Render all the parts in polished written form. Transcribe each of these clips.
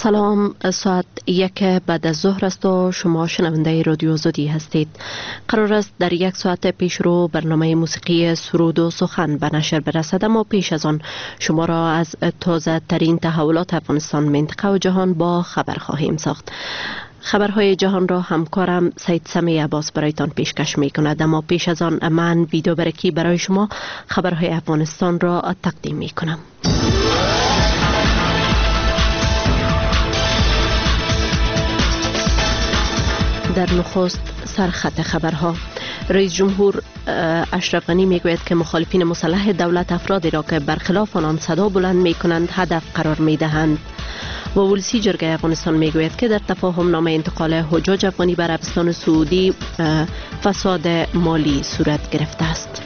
سلام، ساعت 1 بعد از ظهر است و شما شنونده رادیو زودی هستید. قرار است در 1 ساعت پیش رو برنامه موسیقی سرود و سخن به نشر برسد، اما پیش از آن شما را از تازه ترین تحولات افغانستان، منطقه و جهان با خبر خواهیم ساخت. خبرهای جهان را همکارم سید سمی عباس برایتان پیشکش می کند، اما پیش از آن من ویدیو برکی برای شما خبرهای افغانستان را تقدیم می کنم. در نخست سرخط خبرها: رئیس جمهور اشرف غنی میگوید که مخالفین مسلح دولت افرادی را که برخلاف آنان صدا بلند می کنند هدف قرار می دهند. و ولسی جرگه افغانستان میگوید که در تفاهم نامه انتقال حجاج افغانی به عربستان سعودی فساد مالی صورت گرفته است.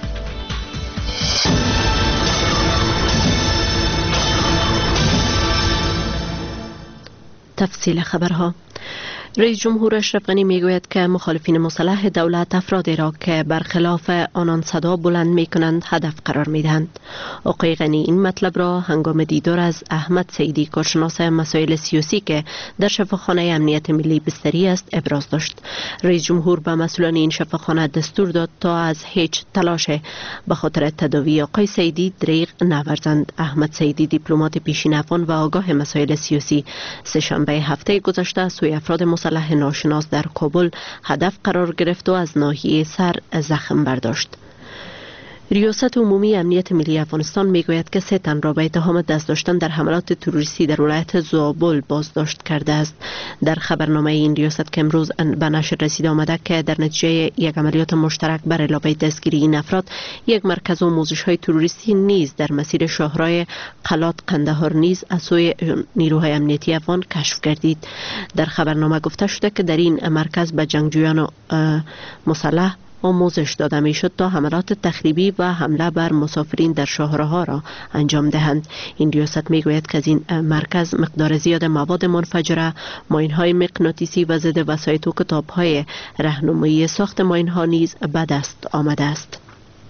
تفصیل خبرها: رئیس جمهور اشرف غنی میگوید که مخالفین مسلح دولت افرادی را که برخلاف آنان صدا بلند می کنند هدف قرار می دهند. آقای غنی این مطلب را هنگام دیدار از احمد سیدی، کارشناس مسائل سیاسی که در شفاخانه امنیت ملی بستری است، ابراز داشت. رئیس جمهور به مسئولان این شفاخانه دستور داد تا از هیچ تلاش به خاطر تداوی آقای سیدی دریغ نورزند. احمد سیدی دیپلمات پیشین افغان و آگاه مسائل سیاسی سه‌شنبه هفته گذشته سوی افراد مسلح ناشناس در کابل هدف قرار گرفت و از ناحیه سر زخم برداشت. ریاست عمومی امنیت ملی افغانستان میگوید که 3 تن را به اتهام دست داشتن در حملات تروریستی در ولایت زابل بازداشت کرده است. در خبرنامه این ریاست که امروز به نشر رسیده آمده که در نتیجه یک عملیات مشترک بر علاوه دستگیری این افراد، یک مرکز آموزش های تروریستی نیز در مسیر شاهراه قلات قندهار نیز از سوی نیروهای امنیتی افغان کشف گردید. در خبرنامه گفته شده که در این مرکز به جنگجویان مسلح آموزش داده می شد تا حملات تخریبی و حمله بر مسافرین در شاهراه‌ها را انجام دهند. این ریاست می گوید که از این مرکز مقدار زیاد مواد منفجره، ماین‌های مغناطیسی و ضد وسایط و کتاب‌های راهنمایی ساخت ماین‌ها نیز به دست آمده است.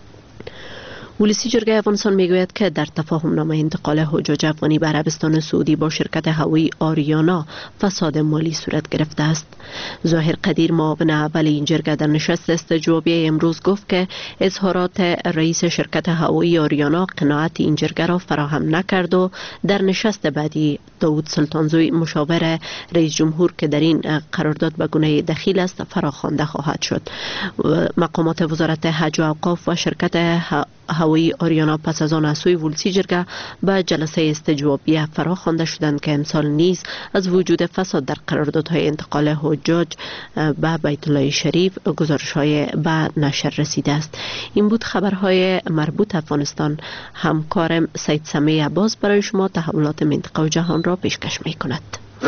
ولسی جرگه افغانستان میگوید که در تفاهم نامه انتقال حجاج افغانی به عربستان سعودی با شرکت هوایی آریانا فساد مالی صورت گرفته است. ظاهر قدیر، معاون اول این جرگه، در نشست استجوابی امروز گفت که اظهارات رئیس شرکت هوایی آریانا قناعت این جرگه را فراهم نکرد و در نشست بعدی داود سلطانزوی، مشاور رئیس جمهور که در این قرارداد به گونه دخیل است، فراخوانده خواهد شد. مقامات وزارت حج و اوقاف و شرکت هوایی آریانا پس از آن از سوی ولسی جرگه به جلسه استجوابیه فراخوانده شدند که امسال نیز از وجود فساد در قراردادهای انتقال حجاج به بیت الله شریف گزارش‌های به نشر رسیده است. این بود خبرهای مربوط افغانستان. همکارم سید سمی عباس برای شما تحولات منطقه و جهان را پیشکش می کند.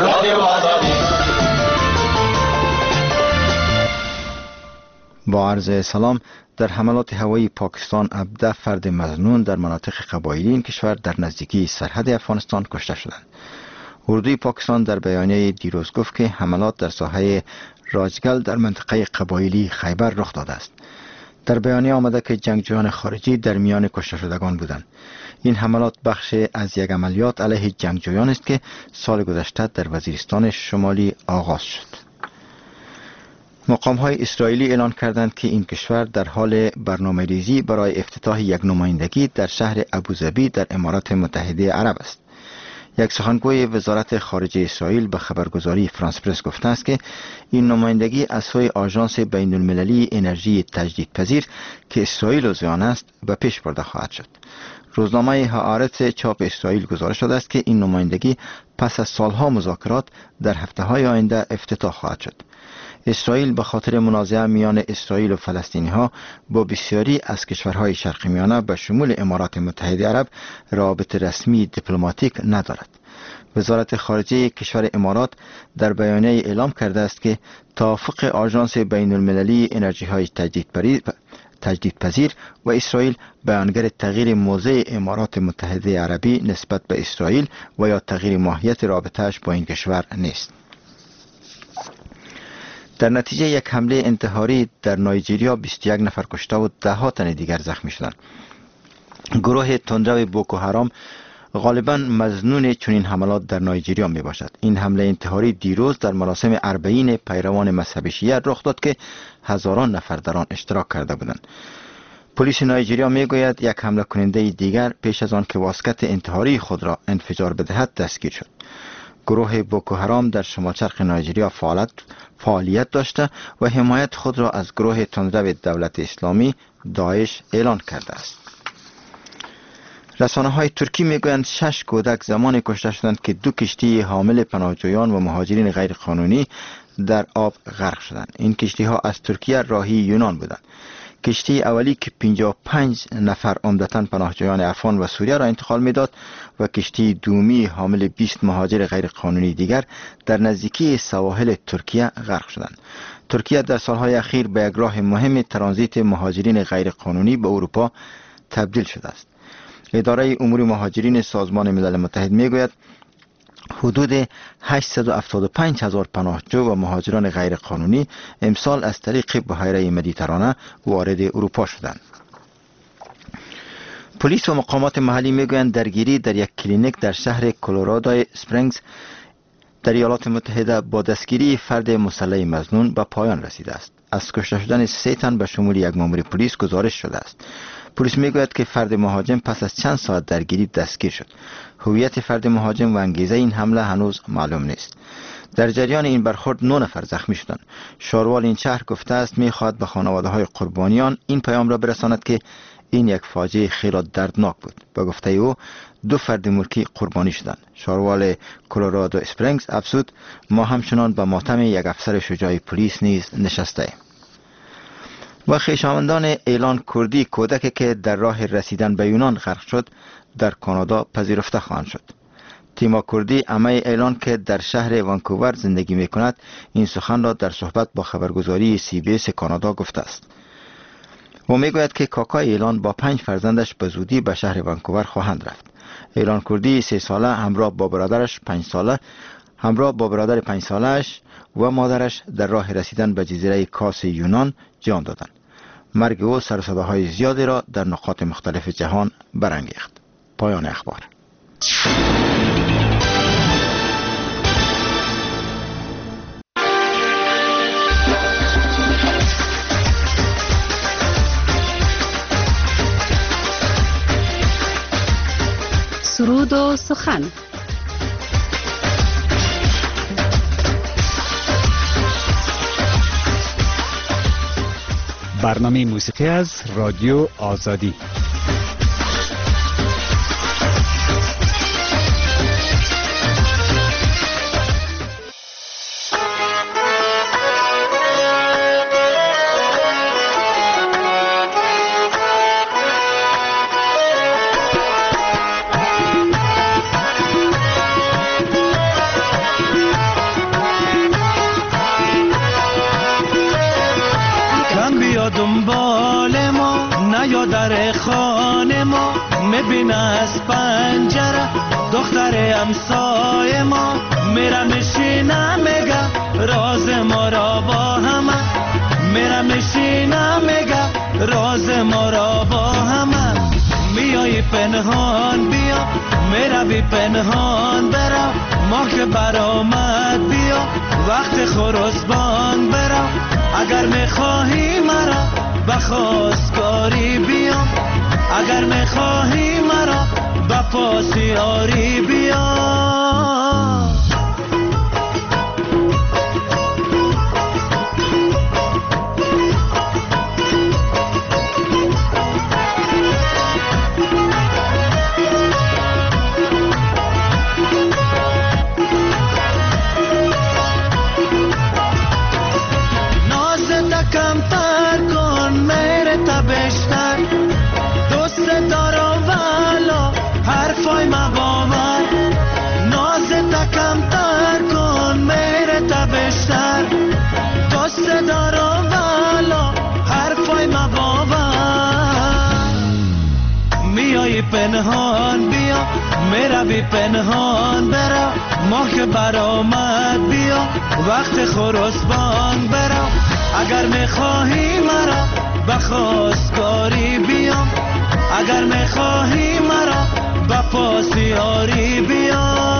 با عرض سلام. در حملات هوایی پاکستان 17 فرد مظنون در مناطق قبایلی این کشور در نزدیکی سرحد افغانستان کشته شدند. اردوی پاکستان در بیانیه دیروز گفت که حملات در ساحه راجگل در منطقه قبایلی خیبر رخ داده است. در بیانیه آمده که جنگجویان خارجی در میان کشته شدگان بودند. این حملات بخش از یک عملیات علیه جنگجویان است که سال گذشته در وزیرستان شمالی آغاز شد. مقام‌های اسرائیلی اعلان کردند که این کشور در حال برنامه‌ریزی برای افتتاح یک نمایندگی در شهر ابوظبی در امارات متحده عرب است. یک سخنگوی وزارت خارجه اسرائیل به خبرگزاری فرانس پرس گفته است که این نمایندگی از سوی آژانس بین‌المللی انرژی تجدیدپذیر که اسرائیل عضو آن است به پیش برده خواهد شد. روزنامه هآرتس چاپ اسرائیل گزارش داده است که این نمایندگی پس از سالها مذاکرات در هفته‌های آینده افتتاح خواهد شد. اسرائیل به خاطر منازعه میان اسرائیل و فلسطینی ها با بسیاری از کشورهای شرق میانه به شمول امارات متحده عرب رابطه رسمی دیپلماتیک ندارد. وزارت خارجه کشور امارات در بیانیه اعلام کرده است که توافق آژانس بین المللی انرژی های تجدیدپذیر و اسرائیل بیانگر تغییر موضع امارات متحده عربی نسبت به اسرائیل و یا تغییر ماهیت رابطه‌اش با این کشور نیست. در نتیجه یک حمله انتحاری در نایجریا 21 نفر کشته و 10 تن دیگر زخمی شدند. گروه تندرو بوکو حرام غالباً مظنون چنین حملات در نایجریا می باشد. این حمله انتحاری دیروز در مراسم 40 پیروان مذهب شیعه رخ داد که هزاران نفر در آن اشتراک کرده بودند. پلیس نایجریا می گوید یک حمله کننده دیگر پیش از آن که واسکت انتحاری خود را انفجار بدهد دستگیر شد. گروه بوکو حرام در شمال شرق نایجریا فعالیت داشته و حمایت خود را از گروه تندرو دولت اسلامی داعش اعلان کرده است. رسانه های ترکی میگویند 6 کودک زمانی کشته شدند که 2 کشتی حامل پناهجویان و مهاجرین غیر قانونی در آب غرق شدند. این کشتی ها از ترکیه راهی یونان بودند. کشتی اولی که 55 نفر عمدتاً پناهجویان افغان و سوریه را انتقال میداد و کشتی دومی حامل 20 مهاجر غیر قانونی دیگر در نزدیکی سواحل ترکیه غرق شدند. ترکیه در سالهای اخیر به یک راه مهم ترانزیت مهاجرین غیر قانونی به اروپا تبدیل شده است. اداره امور مهاجرین سازمان ملل متحد میگوید حدود 875,000 پناهجو و مهاجران غیر قانونی امسال از طریق بحیره مدیترانه وارد اروپا شدند. پلیس و مقامات محلی میگویند درگیری در یک کلینیک در شهر کلرادو اسپرینگز در ایالات متحده با دستگیری فرد مسلح مظنون به پایان رسیده است. از کشته شدن 3 تن به شمول یک مأمور پلیس گزارش شده است. پلیس میگوید که فرد مهاجم پس از چند ساعت درگیری دستگیر شد. هویت فرد مهاجم و انگیزه این حمله هنوز معلوم نیست. در جریان این برخورد 9 نفر زخمی شدند. شاروال این شهر گفته است میخواهد به خانواده های قربانیان این پیام را برساند که این یک فاجعه خیلی دردناک بود. به گفته او 2 فرد ملکی قربانی شدند. شاروال کلرادو اسپرینگز افزود ما همچنان به ماتم یک افسر شجاع پلیس نیز نشسته ایم. و خویشاوندان ایلان کردی کودکی که در راه رسیدن به یونان غرق شد در کانادا پذیرفته خواهند شد. تیما کردی عمه ایلان که در شهر وانکوور زندگی می کند این سخن را در صحبت با خبرگزاری CBS کانادا گفته است. و می گوید که کاکای ایلان با 5 فرزندش به زودی به شهر وانکوور خواهند رفت. ایلان کردی 3 ساله همراه با برادرش 5 ساله‌اش و مادرش در راه رسیدن به جزیره کاس یونان جان دادند. مرگ او سر و صداهای زیادی را در نقاط مختلف جهان برانگیخت. پایان اخبار. سرود و سخن. برنامه موسیقی از رادیو آزادی. دنبال ما نیا در خانه ما میبینه از پنجره دختر امسای ما میره میشینه میگه راز ما را با همه میره میشینه میگه راز ما را با همه میای پنهان بیا میره بی پنهان برا ما که برآمد بیا وقت خرسبان برا اگر میخواهی مرا به خواستگاری بیا اگر میخواهی مرا به پاسیاری بیا پنهان بیا میرا بی پنهان برا ماه که برآمد بیا وقت خرسبان برا اگر میخواهی مرا به خواستگاری بیا اگر میخواهی مرا با پاسیاری بیا.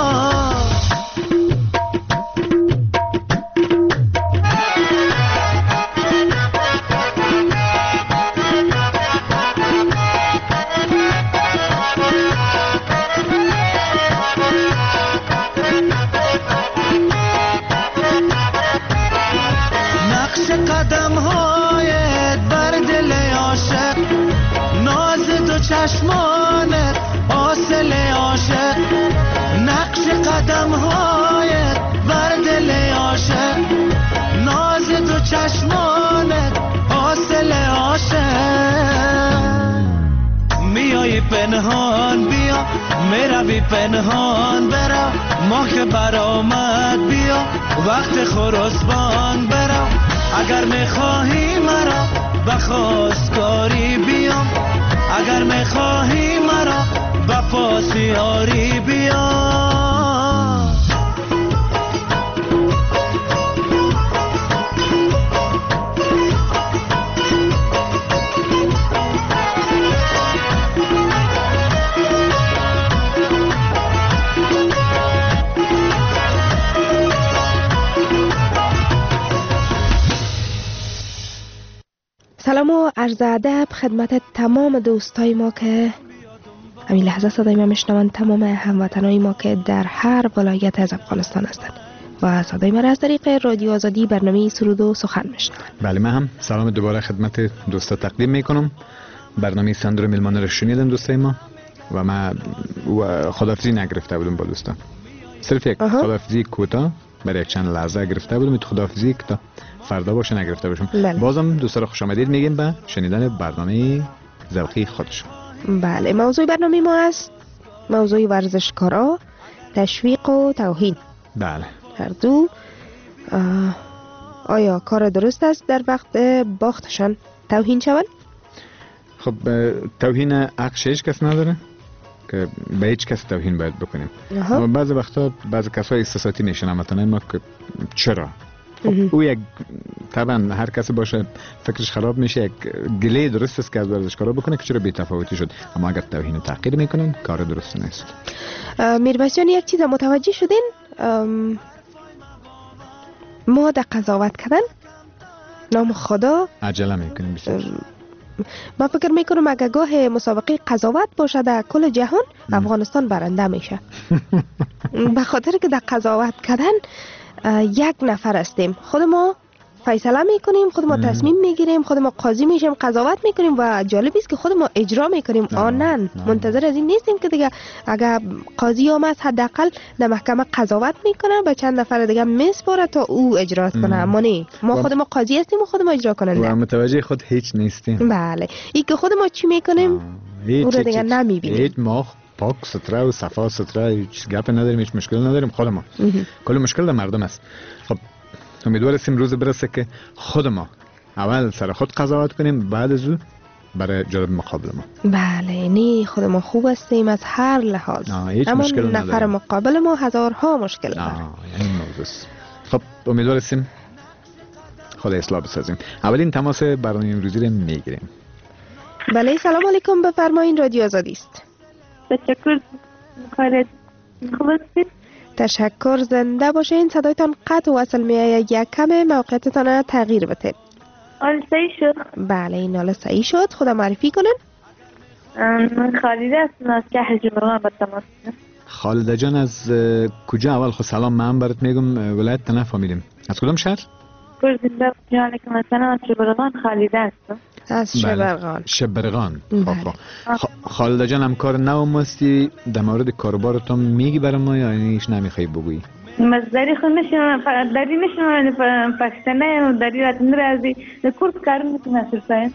چشمانت حاصل عاشق، نقش قدم‌هایت بر دل عاشق، ناز تو چشمانت حاصل عاشق. میای پنهان بیا، میروی پنهان برا، ماه که برآمد بیا، وقت خرسبان برا. اگر میخواهی مرا به خواستگاری بیام، اگر میخواهی مرا با پاسیاری بیا. سلام و عرض ادب خدمت تمام دوستای ما که همین لحظه صدای ما میشنوند، تمام هموطنای ما که در هر ولایت از افغانستان هستند و صدای ما را از طریق رادیو آزادی برنامه سرود و سخن میشنوند. بله، من هم سلام دوباره خدمت دوستا تقدیم میکنم. برنامه سندر میلمانه رو شنیدن دوستای ما و من خداحافظی نگرفته بودم با دوستان، صرف یک خداحافظی کوتاه برای یک چند لحظه گرفته بودم. خداحافظی که تا فردا باشه نگرفته باشم. بازم دوستا رو خوش آمدید میگیم به شنیدن برنامه ذوقی خودشون. بله، موضوع برنامه ما است موضوع ورزشکارا، تشویق و توهین. بله، هر دو آیا کار درست است در وقت باختشان توهین شوند؟ خب توهین حق هیچ کس نداره که به هیچ کس توهین باید بکنیم. اما بعضی وقتا بعضی کسای احساساتی میشن مثلا ما که چرا خب او یک طبعا هر کسی باشه فکرش خراب میشه. یک گله درست است که از ورزشکارا بکنه که چرا بی‌تفاوتی شد، اما اگر توهین و تحقیر میکنن کار درست نیست. میرباسیان یک چیز متوجه شدین؟ ما در قضاوت کردن نام خدا عجله میکنیم بسیار. من فکر میکنم اگر گاه مسابقه قضاوت باشه در کل جهان افغانستان برنده میشه. به خاطر که در قضاوت کردن یک نفر هستیم، خود ما فیصله میکنیم، خود ما تصمیم میگیریم، خود ما قاضی میشیم، قضاوت میکنیم و جالب است که خود ما اجرا میکنیم. آنن منتظر از این نیستیم که دیگه اگر قاضی آمد حداقل در محکمه قضاوت میکنه به چند نفر دیگه میسپاره تا او اجرا کنه. اما نه، ما خود ما قاضی هستیم و خود ما اجرا کننده. و متوجه خود هیچ نیستیم. بله، این که خود ما چی میکنیم او رو دیگه نمیبینیم. هیچ ما پاک ستره و صفا ستره، هیچ گپ نداریم، هیچ مشکل نداریم. خود ما کل مشکل در مردم است. خب امیدوار هستیم روز برسه که خود ما اول سر خود قضاوت کنیم، بعد از او برای جانب مقابل ما. بله، نه خود ما خوب هستیم از هر لحاظ، اما نفر مقابل ما هزارها مشکل داره. یعنی موضوع. خب امیدوار هستیم خدا اصلاح بسازیم. اولین تماس برنامه امروزی رو میگیریم. بله، سلام علیکم، بفرمایید، رادیو آزادی است. تشکر. خالد خوب هستید؟ تشکر، زنده باشین. صدایتان قطع و وصل میآید، یک کم موقعیتتان را تغییر بدید. حالا صحیح شد؟ بله، این حالا صحیح شد. خدا معرفی کنن. من خالده هستم از کهر جمران با تماس. خالده جان از کجا؟ اول خود سلام، من برات میگم ولایت تنه فامیلیم. از کدام شهر؟ زنده جان که مثلا از شبرغان خالده هستم. از شبرغان. شبرغان. خالده جان هم کار نو مستی در مورد کاربارتون میگی برای ما یا اینیش نمیخوای بگویی؟ مزدری خود نشیم، داری نشیم پاکستانه و داری راتن رازی کورس کارم میتونم سرسایم.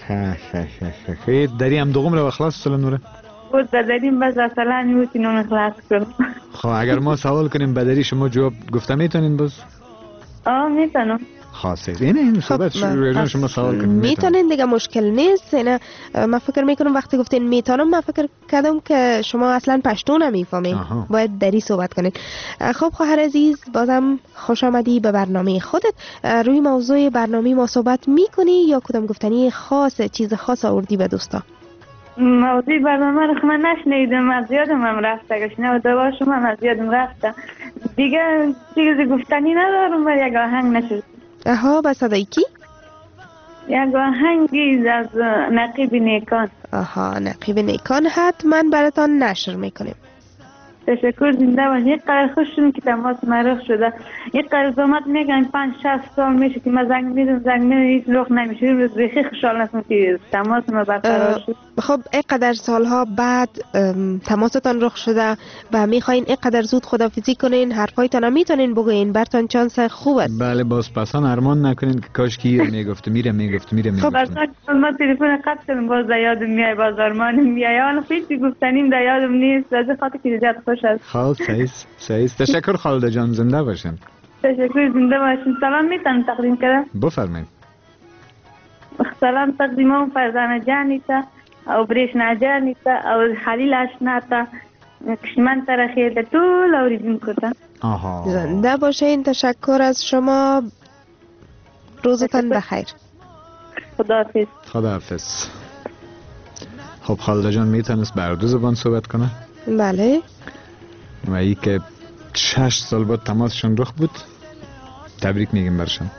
خیلی داری هم دوغم رو خلاص سلام نوره؟ بود داریم بس اصلا میتونم خلاص کنم. خب اگر ما سوال کنیم بدری شما جواب گفته میتونین باز؟ میتونم. خاصه این صحبت شما سوال کنید میتونین دیگه، مشکل نیست. اینا من فکر میکنم وقتی گفتین میتونم من فکر کردم که شما اصلا پشتو نمیفهمین، باید دری صحبت کنین. خب خواهر عزیز، بازم خوش آمدی به برنامه خودت. روی موضوع برنامه ما صحبت میکنی یا کدام گفتنی خاص چیز خاص آوردی به دوستا؟ موضوع برنامه رو من نشنیدم، از یادم هم رفته، گشنه و دوا شما هم از یادم رفته. دیگه چیزی گفتنی ندارم، ولی یک آهنگ نشد. آها، با صدای کی؟ یک آهنگی از نقیب نیکان. آها، نقیب نیکان حتما براتان نشر میکنیم. تشکر، زنده باشید. یک قدر خوش شدیم که تماس مرخ شده. یک قدر زحمت میگن 5-6 سال میشه که ما زنگ میدم هیچ رخ نمیشه. روز بخیر خوشحال هستم که تماس ما برقرار شد. خب اینقدر سالها بعد تماستان رخ شده و میخواین اینقدر زود خدافظی کنین، حرفایتان هم میتونین بگوین، برتان چانس خوب است. بله، بازپسان ارمان نکنین که کاش که میگفت میره. خب ما تلفن قطع کردم، باز یادم میای، باز ارمان میای، حالا هیچ گفتنیم در یادم نیست، از خاطر که زیاد خوش است. خب صحیح. تشکر خالد جان، زنده باشین. تشکر، زنده باشین. سلام میتونم تقدیم کنم؟ بفرمایید. سلام تقدیمم فرزانه جانی تا او بریشنا جانی تا او خلیل اشنا تا کشمن ترخیه تا طول اوریدون کتا. آها، زنده باشین. تشکر از شما. روزتان بخیر. خداحافظ. خب خالد جان میتونست بر دو زبان صحبت کنه؟ بله. و ای که 6 سال بعد تماسشون رخ بود، تبریک میگیم برشان.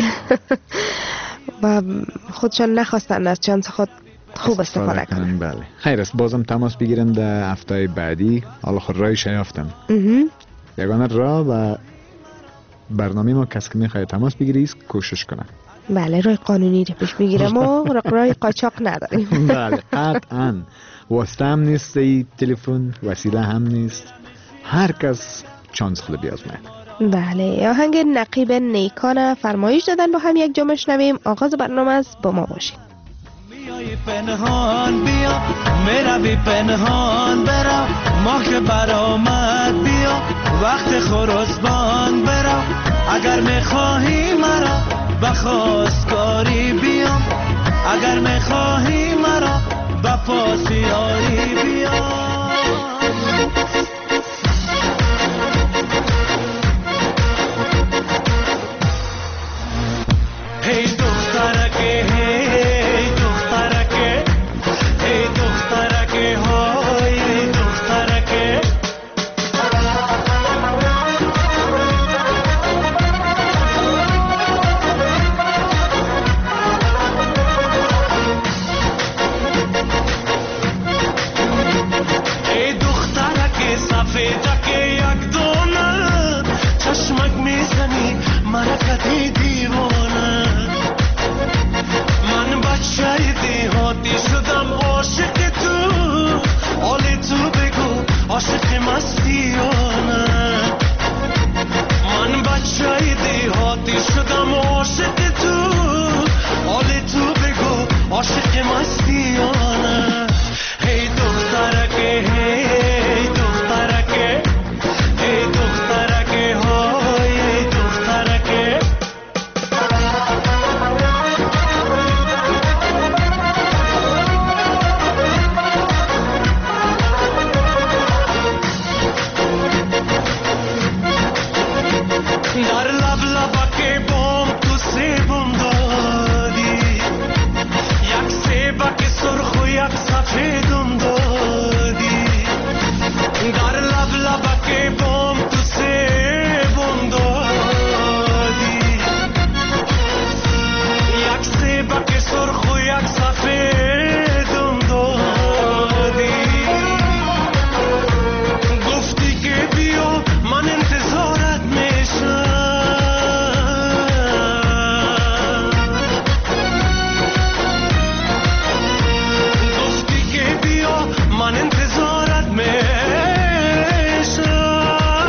و خودشان نخواستن از چانس خود خوب استفاده کنن. بله، خیر است. بازم تماس بگیرن در هفته بعدی. حالا خود رایش یافتم. یگانه راه و برنامه ما کسی که میخواد تماس بگیری است کوشش کنه. بله، راه قانونی رو پیش میگیرم و راه قاچاق نداریم. بله، قطعا. واسطه هم نیست، ای تلفن وسیله هم نیست. هر کس چانس خود بیازمه. بله، آهنگ نقیب نیکان فرمایش دادن، با هم یک جا میشنویم. آغاز برنامه از با ما باشید. میای پنهان بیا، میروی پنهان برا، ماه که برآمد بیا، وقت خرسبان برا. اگر میخواهی مرا به خواستگاری بیا، اگر میخواهی مرا به پاسیاری بیا. هی دخترکه، هی دخترکه، هی دخترکه، های دخترکه. ای دخترکه سفیدکه یک دونه، چشمک میزنی مرکتی دیوانه. من بچه دیهاتی شدم عاشق تو، حالی تو بگو عاشق مستیانه. من بچه دیهاتی شدم عاشق تو، حالی تو بگو عاشق مستیانه. هی دخترکه، هی دخترکه، هی دخترکه، های دخترکه. در لب لبک بام تو سیبم دادی، یک سیبک سرخ و یک سفیدم دادی. در لب لبک بام تو سیبم دادی، یک سیبک سرخ و یک سفیدم دادی. گفتی که بیا من انتظارت میشم، گفتی که بیا من انتظارت میشم.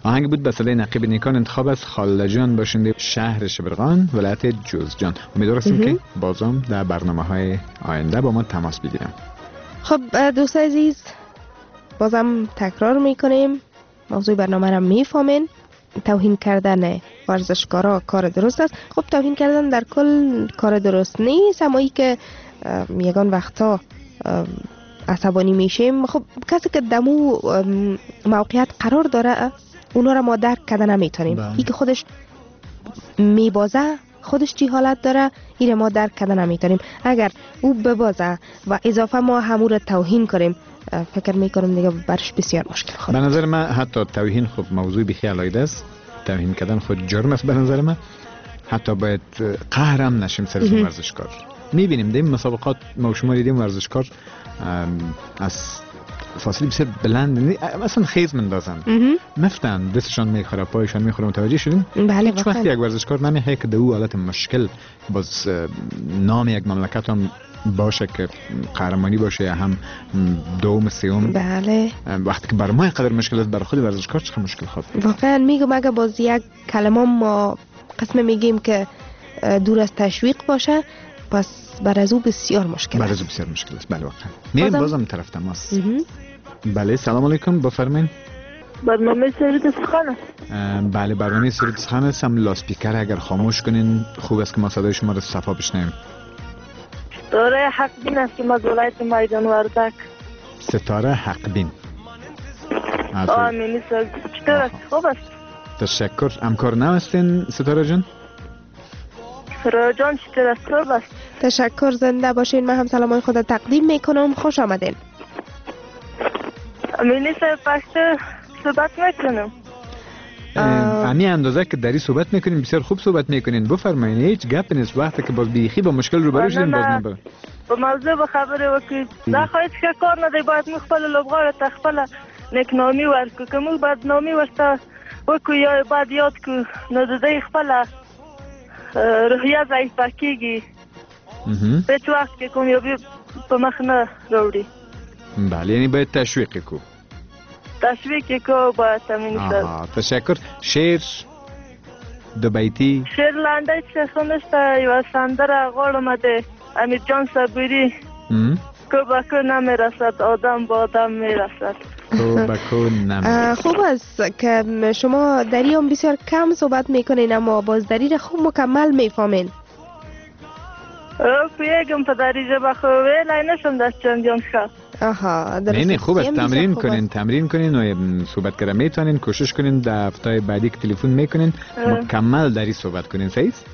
آهنگ بود به صدای نقیب نیکان، انتخاب از خالد جان باشنده شهر شبرغان ولایت جوزجان. امیدوارم که بازم در برنامه‌های آینده با ما تماس بگیریم. خب دوست عزیز، بازم تکرار میکنیم موضوع برنامه را میفهمین. توهین کردن ورزشکارا کار درست است. خب توهین کردن در کل کار درست نیست، اما ای که یگان وقتا عصبانی میشیم، خب کسی که دمو موقعیت قرار داره اونا را ما درک کردن نمیتونیم. ای که خودش میبازه خودش چی حالت داره ایره ما درک کردن نمیتونیم. اگر او ببازه و اضافه ما همون را توهین کنیم، فکر میکنم دیگه برش بسیار مشکل خواهد. به نظر من حتی توهین خب موضوع بیخی علایده است. توهین کردن خود جرم است به نظر من. حتی باید قهرم نشیم سر ورزشکار. میبینیم دیم مسابقات ما شما دیدیم ورزشکار از فاصله بسیار بلند مثلا خیز مندازن، مفتن دستشان میخوره پایشان میخوره. متوجه شدیم؟ بله. هیچ وقت یک ورزشکار نمیخواد که دو حالت مشکل باز نام یک مملکت هم باشه که قهرمانی باشه یا هم دوم سوم. بله. وقتی که بر ما قدر مشکل است، برای خود ورزشکار چه مشکل خواهد؟ واقعا میگم اگه باز یک کلمه ما قسم میگیم که دور از تشویق باشه، پس بر از او بسیار مشکل است. بر از او بسیار مشکل است. بله واقعا. میریم بازم طرف تماس. بله سلام علیکم، بفرمایید. برنامه سرود سخن است. بله برنامه سرود سخن است. هم لاسپیکر اگر خاموش کنین خوب است که ما صدای شما رو صفا بشنویم. ستاره حق بین است که از ولایت میدان وردک. ستاره حق بین. آمین. چطور است؟ خوب است. تشکر. همکار نو هستین ستاره جان؟ ستاره جان چطور است؟ خوب است. تشکر، زنده باشین. من هم سلامای خود تقدیم میکنم. خوش آمدین. امینی صاحب پشت صحبت میکنم. امی اندازه که داری صحبت میکنین بسیار خوب صحبت میکنین. بفرمایین، هیچ گپ نیست. وقتی که باز بیخی با مشکل روبرو شدین باز نبر با موضوع به خبره وکی نخواهید که کار نداری، باید مخفل لبغار تخفل نکنامی ورکو که مو باید نامی ورسته وکو یا باید یاد که نداده خفل روحیه ضعیف بکیگی هیچ وقت که کامیابی به مخ نه روڑی. بله یعنی باید تشویق کو. تشویق کو باید تمینی سر. تشکر. شعر دو بیتی شعر لنده چه خونسته یو سندر غار آمده امیر جان صبوری کو با کو نمیرسد آدم با آدم میرسد. کو با کو نمیرسد. خوب است که شما دری هم بسیار کم صحبت میکنین اما باز دری را خوب مکمل میفهمین. پیگم پدری جبه خوبه لینشم دست چندیان خواه. آها درست. نه خوب است. تمرین کنین و صحبت کردن میتونین. کوشش کنین در هفته بعدی که تلفن میکنین مکمل دری صحبت کنین. صحیح است؟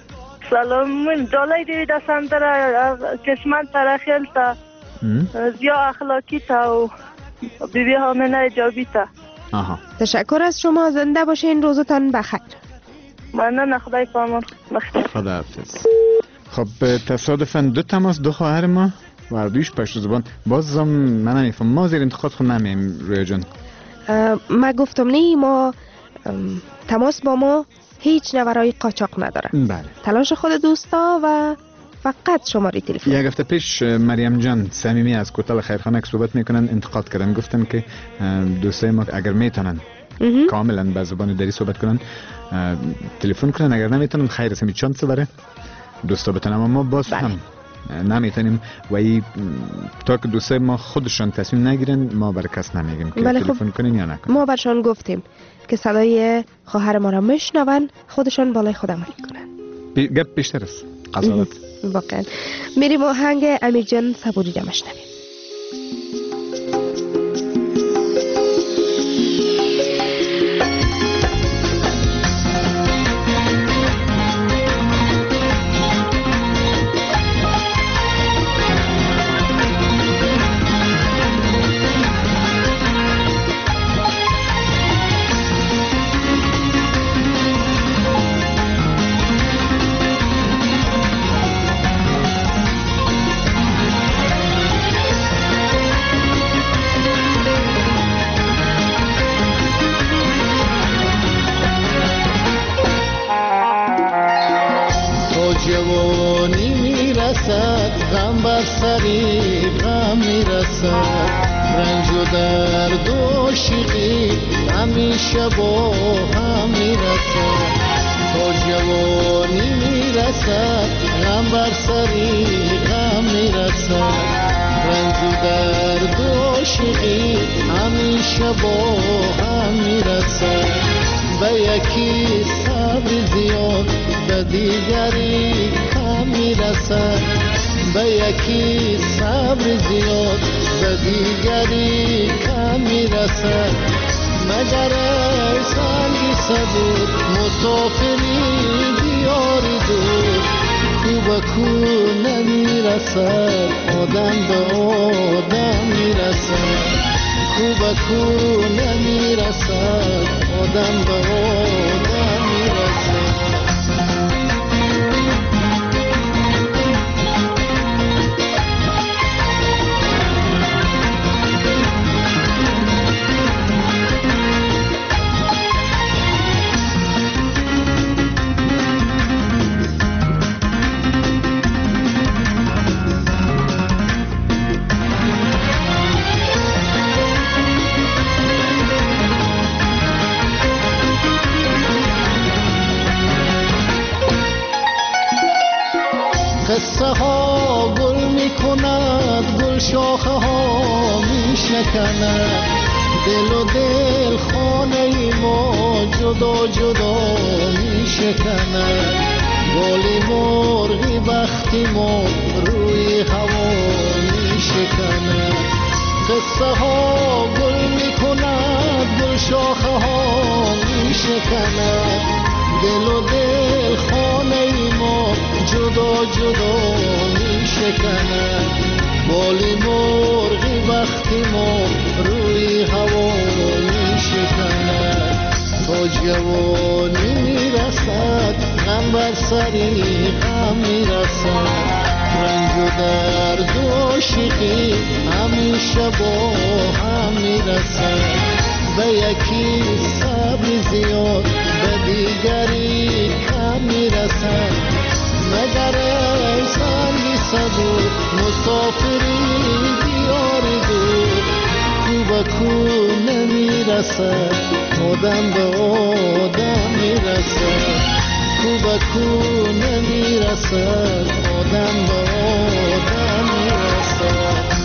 سلام جالای دیوی دستم در کشمن ترخیل تا زیا اخلاقی تا و بیبی همینه ایجابی تا. آها تشکر از شما. زنده باشین. روزتان بخیر. من خدای پامان بخیر. خدا حافظ. خب تصادفاً دو تماس دو خواهر ما و دویش پشت زبان. بازم من نمیفهم ما زیر انتقاد خود نمیم. روی جان ما گفتم نه، ما تماس با ما هیچ نوارای قاچاق نداره. بله. تلاش خود دوستا و فقط شماره تلفن. یک هفته پیش مریم جان صمیمی از کوتل خیرخانه که صحبت میکنن انتقاد کردن، گفتن که دوستای ما اگر میتونن کاملا به زبان دری صحبت کنن تلفن کنن، اگر نمیتونن خیر است می چانس بره دوستا بتونن. اما ما باز هم نمیتونیم و تا که دوستای ما خودشان تصمیم نگیرن ما برای کس نمیگیم که تلفن کنین یا نکنین. ما برشان گفتیم که صدای خواهر ما را میشنون، خودشان بالای خود عمل کنن. گپ بیشتر است قضاوت. واقعا. میریم آهنگ امیر جان صبوری را میشنویم. جوانی میرسد غم بر سری غم میرسد رنج و درد و عاشقی همیشه با هم میرسد، تا جوانی میرسد غم بر سری غم میرسد. رنج و درد و عاشقی همیشه با هم میرسد، به یکی صبر زیاد به دیگری کم میرسد، به یکی صبر زیاد به دیگری کم میرسد. مگر ای سنگی صبور مسافری دیاری دور، کو به کو نمیرسد آدم به آدم میرسد، کو به کو نمیرسد آدم به آدم میرسد. قصه ها گل می کند، گل شاخه ها می شکند، دل و دل خانه ما جدا جدا می شکند. بالی مرغی بختی ما روی هوا می شکند. قصه ها گل می کند، گل شاخه ها می شکند، دل و دل خانه ما جدا جدا می شکند. بالی مرغی وقتی ما روی هوا می شکند، تا جوانی می رسد غم بر سری غم می رسد. رنج و درد و عاشقی همیشه با هم می رسد، به یکی صبر زیاد به دیگری کم می رسد. مگر ای سنگی صبور مسافری دیاری دور، کو به کو نمیرسد آدم به آدم میرسد، کو به کو نمیرسد آدم به آدم میرسد.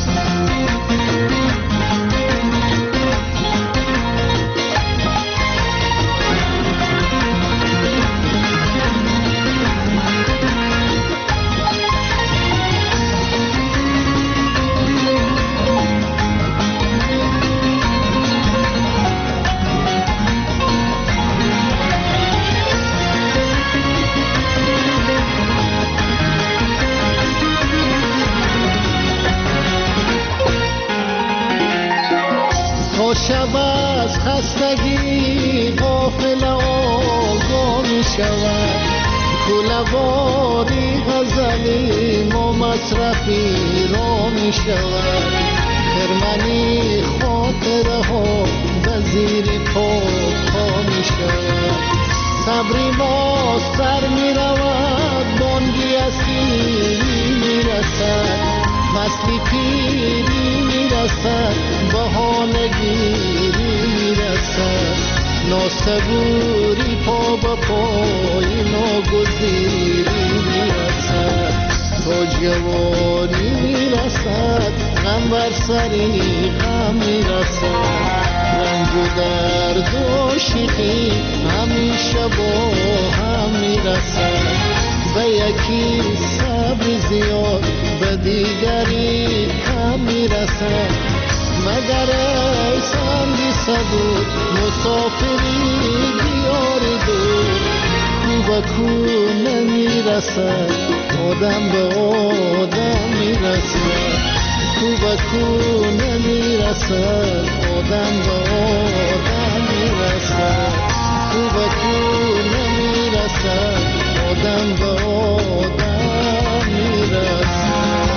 شب از خستگی غافل آگاه می شود، کوله‌واری غزلی ما مصرفی را می شود. خرمنی خاطره ها به زیر پا می شود، صبری ما سر می رود بانگی اسیری می رسد. فصلی پیری می رسد بهانگیری می رسد. ناصبوری پا به پای ناگزیری می رسد. تا جوانی می رسد غم بر سری غم می رسد. رنج و درد و عاشقی همیشه با هم می رسد. به یکی صبر زیاد به دیگری کم می رسد. مگر ای سنگی صبور مسافری دیار دور، کو به کو نمی رسد آدم به آدم می رسد، کو به کو نمی رسد آدم به آدم می رسد، کو به کو نمی رسد آدم به آدم می رسد.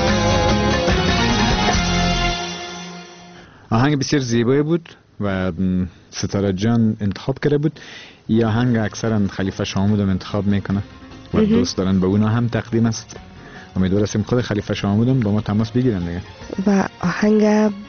آهنگ بسیار زیبایی بود و ستاره جان انتخاب کرده بود. یا آهنگ اکثرا خلیفه شامود هم انتخاب میکنه و دوست دارن به اونا هم تقدیم است. امیدوار هستیم خود خلیفه شامود هم با ما تماس بگیرن دیگه. و آهنگ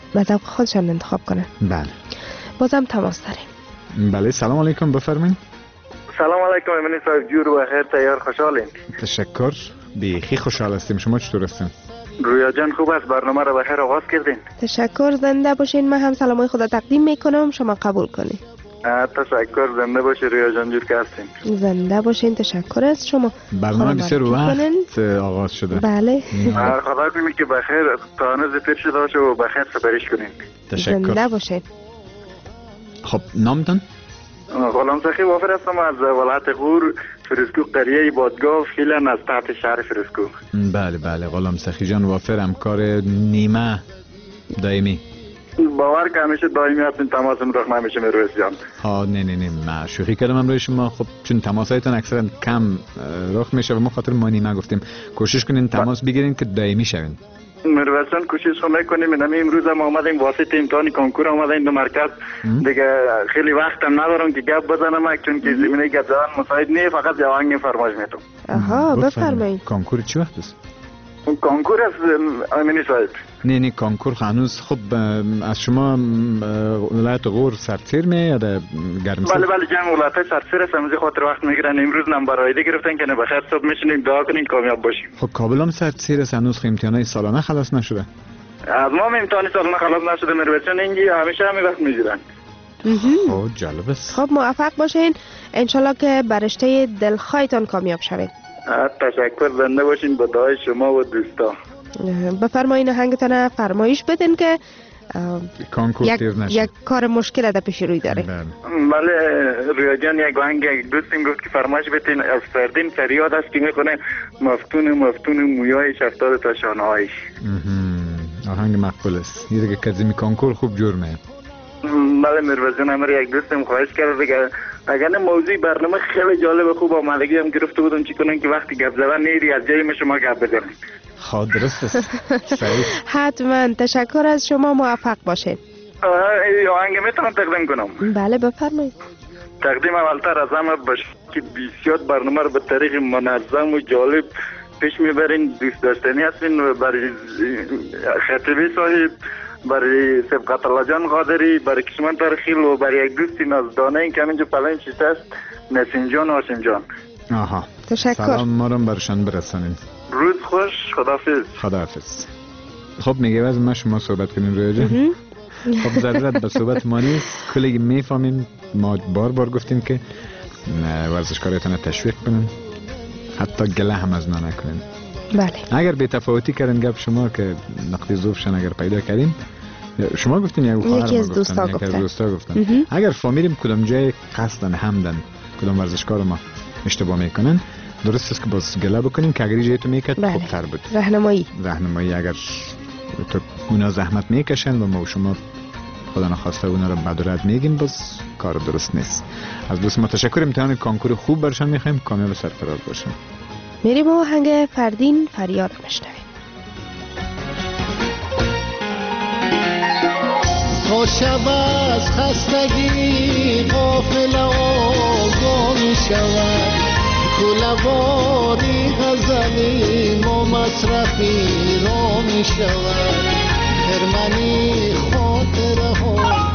به ذوق خودشان انتخاب کنن. بله. بازم تماس داریم. بله سلام علیکم بفرمایید. سلام علیکم امین صاحب، جور و خیر، تیار خوشحالین؟ تشکر، بیخی خوشحال هستیم. شما چطور هستین؟ رویا جان خوب است، برنامه را بخیر آغاز کردین. تشکر، زنده باشین. من هم سلامای خدا تقدیم میکنم، شما قبول کنین. تشکر، زنده باشی رویا جان، جور که هستین. زنده باشین، تشکر از شما. برنامه بسیار وقت آغاز شده. بله. خدا کنید که بخیر تا هنوز پیر شده باشه و بخیر سپریش کنین. تشکر. زنده باشین. خب نامتان؟ غلام سخی وافر هستم از ولایت غور، فرسکو، قریه بادگاه، فعلا از تحت شهر فرسکو. بله بله غلام سخی جان وافر، همکار نیمه دائمی. باور که همیشه دائمی هستین، تماسم رخ نمیشه میرویس جان. ها نه من شوخی کردم امروز شما. خب چون تماسایتان اکثرا کم رخ میشه و ما خاطر ما نیمه گفتیم کوشش کنین تماس بگیرین که دائمی شوین. میرویس جان کوشش میکنیم. من امروز هم آمدیم واسطه امتحان کنکور آمدیم دو مرکز. دیگه خیلی وقت هم ندارم که گپ بزنم چون که زمینه گپ زدن مساعد نیست، فقط جوانگ فرمایش میتونم. آها بفرمایید. کنکور چی وقت است؟ کنکور از امینی صاحب. نه کنکور هنوز. خب از شما ولایت غور سرتیر می یا در گرمسیر؟ بله جنگ ولایت سرتیر است، همزی خاطر وقت میگیرن. امروز نمبر آیده گرفتن که نه بخیر صبح میشینیم دعا کنیم کامیاب باشیم. خب کابل هم سرتیر است، هنوز امتحانات سالانه خلاص نشده. از ما امتحان سالانه خلاص نشده میرویسن، اینجی همیشه همین وقت میگیرن. خب جالب است. خب موفق باشین، انشالله که بر رشته دلخواهتان کامیاب شوین. تشکر، زنده باشین. با دعای شما و دوستا. بفرمایین آهنگتان فرمایش بدین که یک کار مشکل در پیش روی داره. بله رویا جان، یک آهنگ یک دوستیم گفت که فرمایش بدین از فردین فریاد است که میکنه مفتون مویای شفتار تا شانهایش. آهنگ مقبول است. یه دیگه کزیمی کنکور خوب جور میاد. بله میروزین امر یک دوستم خواهش کرد دیگه اگر موضوع برنامه خیلی جالب خوب آمدگی هم گرفته بودم چی کنن که وقتی گپ زدن نیری از جای شما گپ بزنید. خب درست است. صحیح. حتما تشکر از شما، موفق باشید. آهنگ میتونم تقدیم کنم؟ بله بفرمایید. تقدیم اولتر از همه باشه که بسیار برنامه رو به طریق منظم و جالب پیش میبرین، دوست داشتنی هستین. برای خطیبی صاحب، برای سبقت الله جان قادری، برای کشمن ترخیل و برای یک دوستی نزدانه این که همینجا پلنگ شیسته است، نسیم جان هاشم جان. آها تشکر. سلام ما رو برشان برسانین. روز خوش، خداحافظ. خداحافظ. خب میگه واسه ما شما صحبت کنین رویا جان. خب ضرورت به صحبت ما نیست، کلی میفهمیم. ما بار گفتیم که ورزشکاراتون تشویق کنین، حتی گله هم از ما نکنین. بله. اگر به تفاوتی کردن گپ شما که نقطه ضعفشون اگر پیدا کردیم، شما گفتین یا یکی از دوستا گفتن اگر فهمیدیم کدام جای قصدن همدن کدام ورزشکار ما اشتباه میکنن، درست است که باز گله بکنیم که اگر جای تو میکرد بله. خوبتر بود. راهنمایی اگر تو اونا زحمت میکشن و ما و شما خدا نخواسته اونا رو بدرد میگیم، باز کار درست نیست. از دوست ما تشکر. امتحان کنکور خوب برشان میخوایم، کامیاب و سرفراز باشن. میریم آهنگ فردین فریاد میشنویم. تا شب از خستگی غافل آگاه می شود، کله‌واری غزلی ما مصرفی را می شود، خرمنی خاطره ها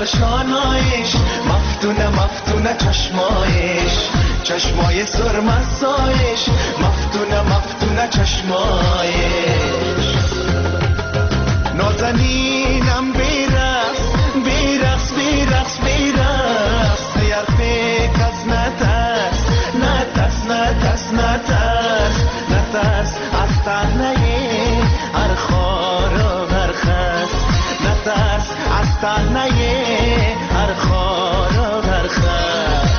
کاشانایش، مفتونه مفتونه چشمایش، چشمای سرمسایش، مفتونه مفتونه چشمایش. نازنینم بیرقص بیرقص بیرقص بیرقص، دیار فکر از نترس نترس نترس نترس نترس، از تنه هر خار و هر خس، نترس از تنه هر خار و هر خس.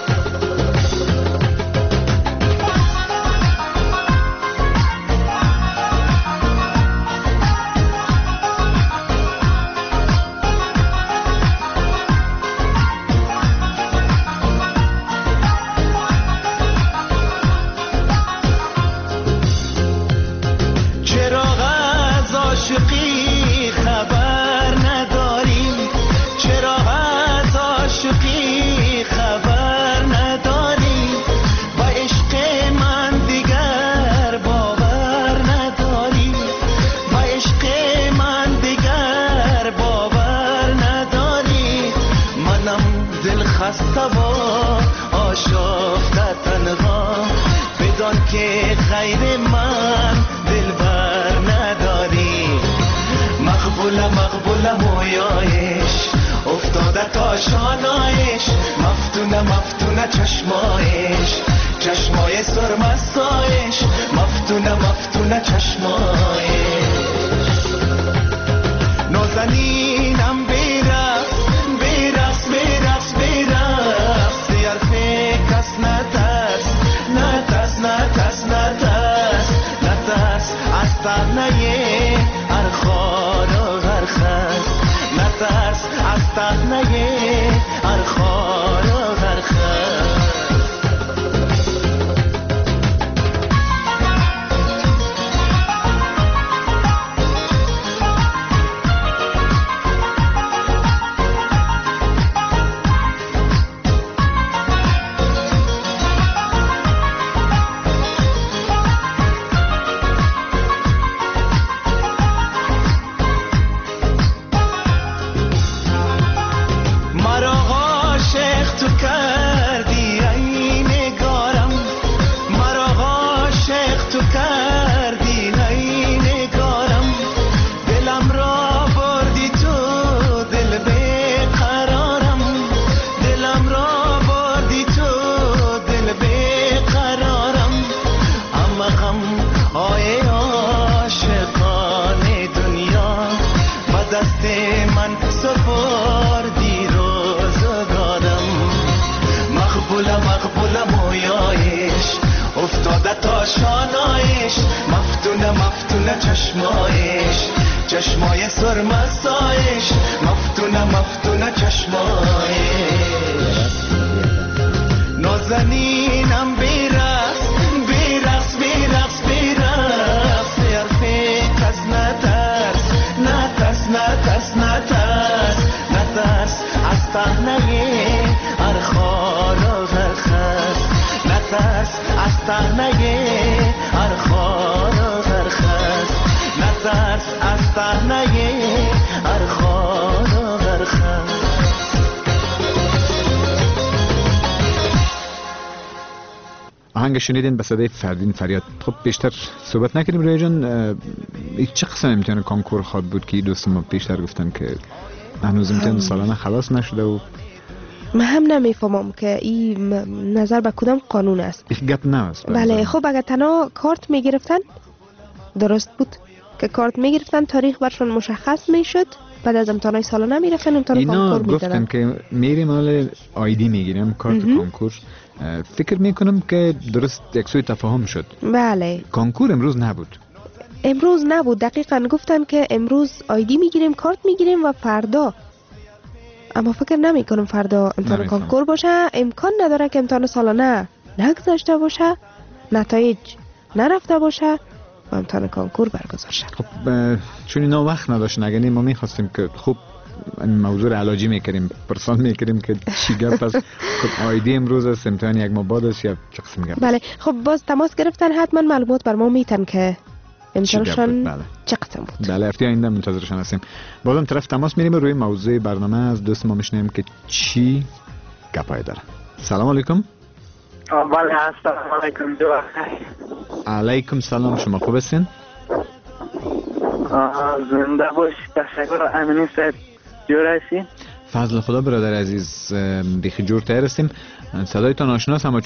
که خیر من دلبر نداری، مقبوله مقبوله مویایش، افتاده تا شانایش، مفتونه مفتونه چشمایش، چشمای سرمستایش، مفتونه مفتونه چشمایش. نازنینم بیرقص بیرقص بیرقص بیرقص، دیار فکر از نترس نترس نترس نترس نترس، از تنه هر خار و هر خس، نترس از تنه هر خار و هر خس. شانایش، مفتونه مفتونه چشمایش، چشمای سرمستایش، مفتونه مفتونه چشمایش. نازنینم بیرقص بیرقص بیرقص بیرقص، دیار فکر از نترس نترس نترس نترس نترس، از تنه هر خار و هر خس، نترس از تنه هر خار و هر خس، نترس از تنه هر خار و هر خس. آهنگ شنیدین به صدای فردین فریاد. خب بیشتر صحبت نکردیم روی جان، چه قسم امتحان کنکور خواد بود که دوست ما بیشتر گفتن که هنوز امتحان سالانه خلاص نشده و من هم نمیفهمم که این نظر به کدام قانون است. این گپ نست. بله خب اگر تنها کارت میگرفتن درست بود که کارت میگرفتن، تاریخ برشون مشخص میشد، بعد از امتحانات سالانه میرفتن امتحان کنکور میدادن. اینا گفتن که میریم حال آیدی میگیریم کارت کنکور. فکر میکنم که درست یک سوی تفاهم شد. بله کنکور امروز نبود. امروز نبود، دقیقاً گفتن که امروز آیدی میگیریم کارت میگیریم و فردا، اما فکر نمی کنم فردا امتحان کنکور باشه. امکان نداره که امتحان سالانه نگذاشته باشه، نتایج نرفته باشه و امتحان کنکور برگزار شد. خب چون اینا وقت نداشتن، اگه ما میخواستیم که خوب موضوع علاجی میکردیم، پرسان میکردیم که چی گپ است. خب آیدی امروز است، امتحان یک ماه بعد است یا چه قسم گپ؟ بله خب باز تماس گرفتن، حتما معلومات بر ما میتن که امسالشان چه قسم بود؟ بله هفته آینده منتظرشان هستیم. بازم طرف تماس میریم روی موضوع برنامه از دوست ما میشنیم که چی گپای داره. سلام علیکم. بله السلام علیکم. علیکم سلام، شما خوب هستین؟ زنده باش. تشکر. امینی صاحب جور هستین؟ فضل خدا برادر عزیز بیخی جور تر هستیم. صدایتان آشناست اما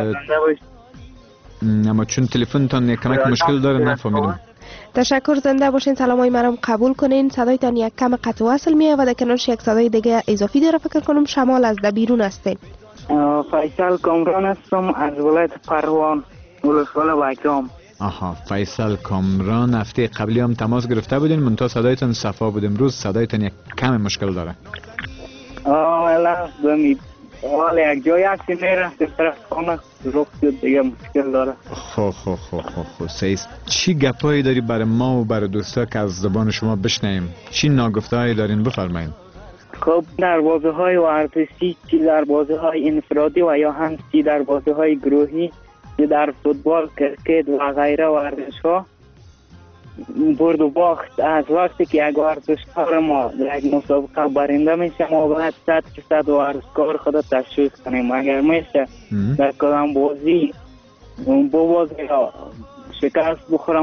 چون تلفنتان یک کمک مشکل داره نفهمیدم. تشکر. زنده باشین. سلامای مرام قبول کنین. صدایتان یک کم قطع وصل میه و در کنارش یک صدای دیگه اضافی داره. فکر کنم شمال از بیرون هستین. فیصل کامران هستم از ولایت پروان، ولسوالی بگرام. آها، فیصل کامران. هفته قبلی هم تماس گرفته بودین منتها صدایتان صفا بود. امروز صدایتان یک کم مشکل داره. الان بمید حالا یک جایی هستی میرستی طرف خانه رخ شد دیگه مشکل داره. خب سیست چی گپایی داری برای ما و برای دوستا که از زبان شما بشنیم؟ چی ناگفته هایی دارین؟ بفرمایید. خب در بازی های ورزشی، چی در بازی های انفرادی و یا هم چی در بازی های گروهی، چی در فوتبال، کرکت و غیره ورزش ها، برد و باخت از وقتی که یک ورزشکار ما یک مسابقه برنده میشه ما باید 100% ورزشکار خود تشویق کنیم. اگر میشه در کدام بازی یا شکست بخوره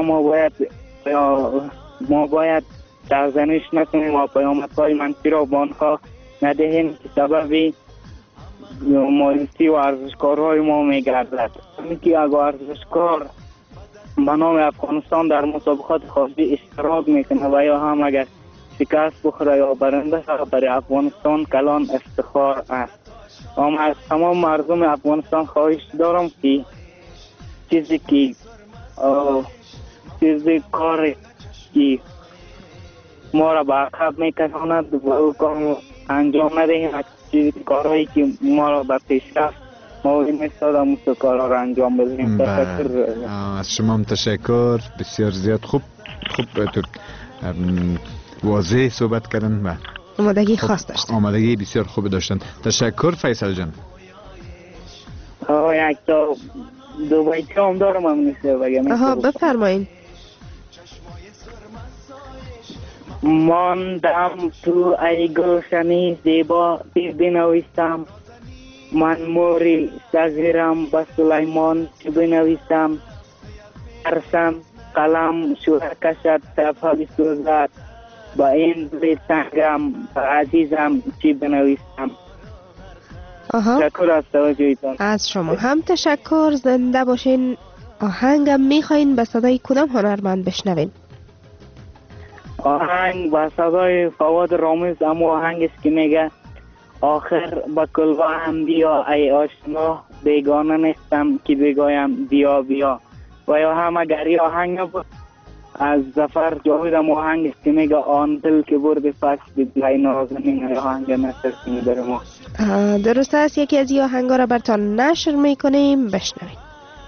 ما باید سرزنش نکنیم و پیامدهای منفی را به آنها ندهیم که سبب مایوسی ورزشکارهای ما میگردد. همین که یک ورزشکار به نام افغانستان در مسابقات خارجی اشتراک میکنه و یا هم اگر شکست بخوره یا برنده شود برای افغانستان کلان افتخار است. اما از تمام مردم افغانستان خواهش دارم که چیزی کاری که ما را به عقب میکشاند و او کار انجام ندهیم. چیزی کارهایی که ما را به پیشرفت موضوع میستاده همون کارها را انجام بدهیم. از شما هم تشکر. بسیار زیاد خوب واضح صحبت کردن و آمادگی خاص داشتن. آمادگی بسیار خوب داشتن. تشکر فیصل جان. یک تا دو بیتی هم دارم هم نیسته بگم. بفرمایید. ماندم تو ای گلشنی زیبا بنویسم، من موری صغیرم به سلیمان چه بنویسم، ترسم قلم شوره کشد صفحه بسوزد، با این دل تنگم عزیزم چه بنویسم. تشکر از توجهتان. از شما هم تشکر. زنده باشین. آهنگم میخواین به صدای کدام هنرمند بشنوین؟ آهنگ با صدای فواد رامز، اما آهنگ است که میگه آخر با کلبه هم بیا ای آشنا، بیگانه نیستم که بگویم بیا بیا. و یا هم اگر یه آهنگ نبود از ظفر جاوید هم آهنگ است که میگه آن دل که برد فکس بدلای نازنین. آهنگ نشر میداره ما. درست است. یکی از این آهنگا را برتان نشر میکنیم بشنوید.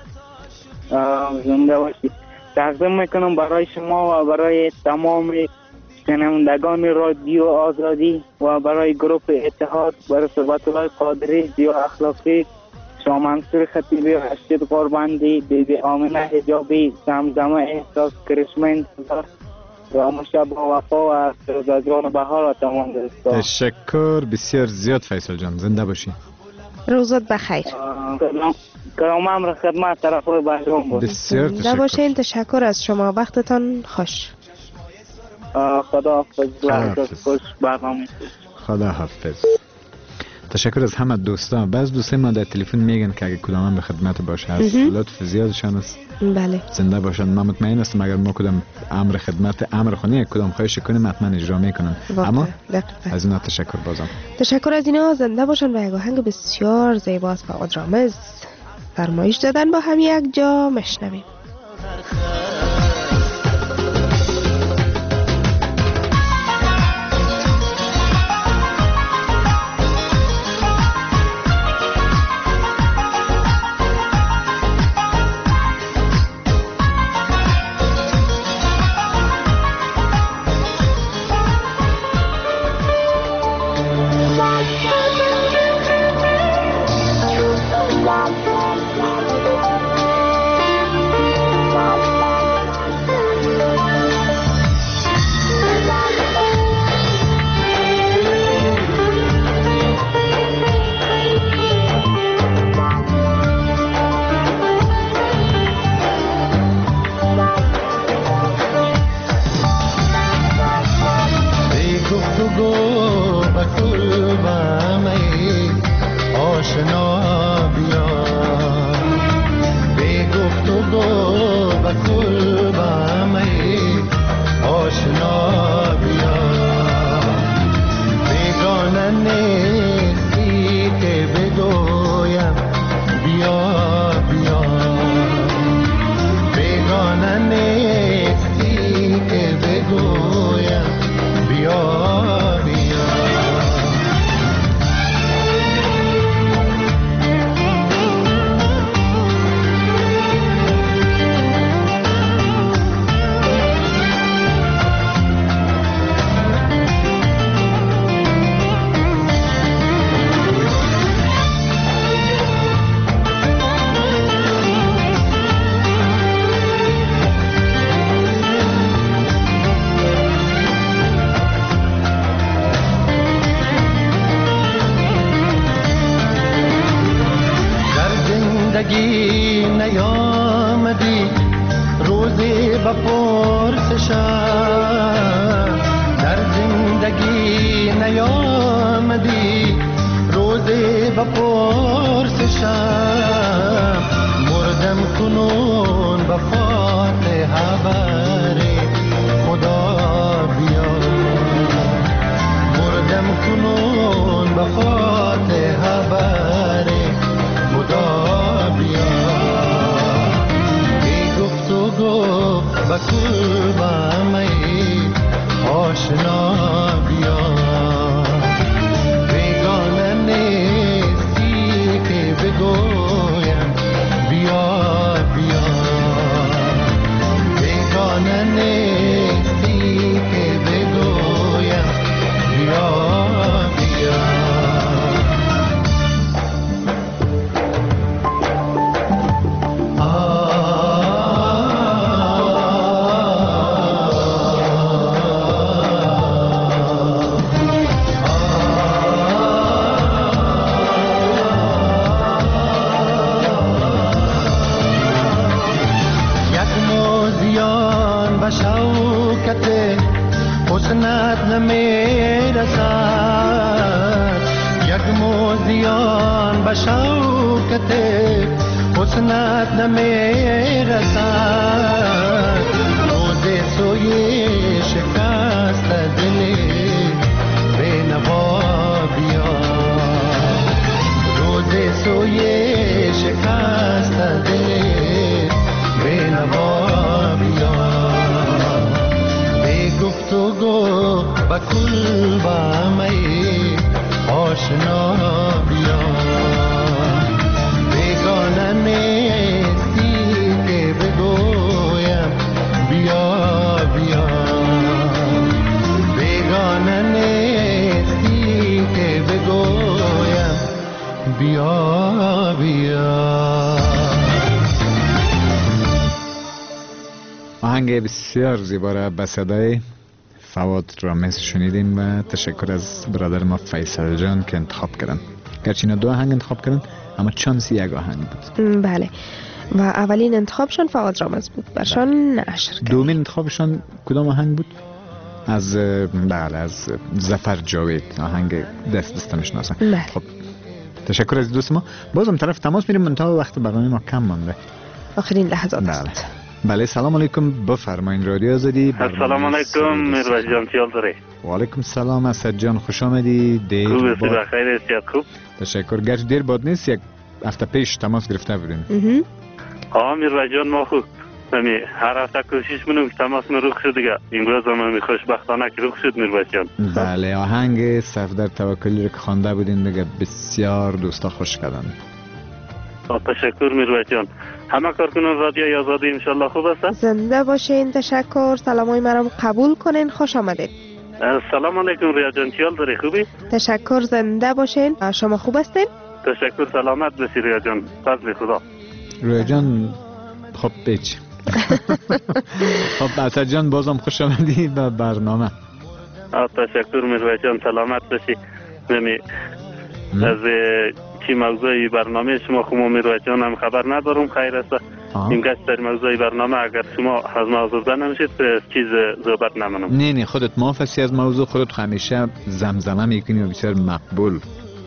زنده باشید. تقدیم میکنم برای شما و برای تمام شنوندگان رادیو آزادی و برای گروه اتحاد، برای ثبات الله قادری، زیا اخلاقی، شاه منصور خطیبی، رشید قربندی، بیبی آمنه حجابی، زمزمه احساس، کرشمه انتظار و مشب و وفا و سرزاجان بهار و تمام دوستان. تشکر بسیار زیاد فیصل جان. زنده باشی. روزت بخیر. کلام امر خدمت طرف بهرام بود. بسیار تشکر. باشین. تشکر از شما. وقتتان خوش. خدا حافظ. خوش برنامه. خدا حافظ. تشکر از همه دوستان. بعض دوستان ما در تلفن میگن که اگه کدام به خدمت باشه از لطف زیادشان است. بله. زنده باشن. من مطمئن هستم اگر ما کدام امر خدمت امر خونی کدام خواهش کنیم حتما اجرا میکنن. اما از اینا تشکر بازم. تشکر از اینا. زنده باشن. و یک آهنگ بسیار زیباست فواد رامز فرمایش دادن با هم یک جا مشنویم. زندگی نیامدی روزی بپرسشم، در زندگی نیامدی روزی بپرسشم، مردم کنون به فاتحه بری خدا بیا، مردم کنون به فاتحه بری خدا بیا، بی گفت و گفت به کل با می آشنا بیا، بیگانه نیستی که بگویم بیا بیا، بیگانه نیستی که بگویم بیا بیا. حسنت نمیرسد، یک موزیان به شوکت حسنت نمیرسد، روز سوی شکست دل بینوا بیا، روز سوی شکست دل بینوا بیا، گفت و گفت با کل با می آشنا بیا، بیگانه نیستی که بگویم بیا بیا، بیگانه نیستی که بگویم بیا بیا. آهنگ بسیار زیبا را به صدای فواد رامز شنیدیم و تشکر از برادر ما فیصل جان که انتخاب کردن. گرچه اینا 2 آهنگ انتخاب کردن اما چانسی 1 آهنگ بود. بله و اولین انتخابشان فواد رامز بود، برشان نشر کرد. دومین انتخابشان کدام آهنگ بود؟ از بله از ظفر جاوید، آهنگ دست میشناسن. خب تشکر از دوست ما. بازم طرف تماس میریم، منتها وقت برنامه ما کم مانده، آخرین لحظات است. بله سلام علیکم، بفرمایید رادیو آزادی. السلام علیکم میرویس جان، خیال داری؟ و علیکم السلام اسد جان، خوش آمدی. خوب است، بخیر است، خوب. تشکر. گرچه دیر باد نیست، 1 هفته پیش تماس گرفته بودیم. میرویس جان ما خوب هر هفته کوشش می‌کنیم که تماس رخ شد دیگه، امروز هم خوشبختانه که رخ شد میرویس جان. بله آهنگ صفدر توکلی رو که خوانده بودین دیگه بسیار دوستا خوش کردن. تشکر میرویس جان. همه کارکنان رادیوی آزادی ان شاء الله خوب هستن؟ زنده باشین. تشکر. سلامای مرا قبول کنین. خوش آمدید. سلام علیکم ریا جان، خیال داری؟ خوبی؟ تشکر. زنده باشین. شما خوب هستین؟ تشکر. سلامت باشی ریا جان، فضل خدا. ریا جان خب بیچ خب اسد جان بازم خوش آمدی به برنامه. تشکر میرویس جان، سلامت باشی. از چی موضوعی برنامه شما خب میرویس جان هم خبر ندارم، خیر است. این گشت در موضوعی برنامه اگر شما از موضوع نمیشید چیز صحبت نمونم. نه خودت معافی از موضوع، خودت همیشه زمزمه میکنی و بسیار مقبول.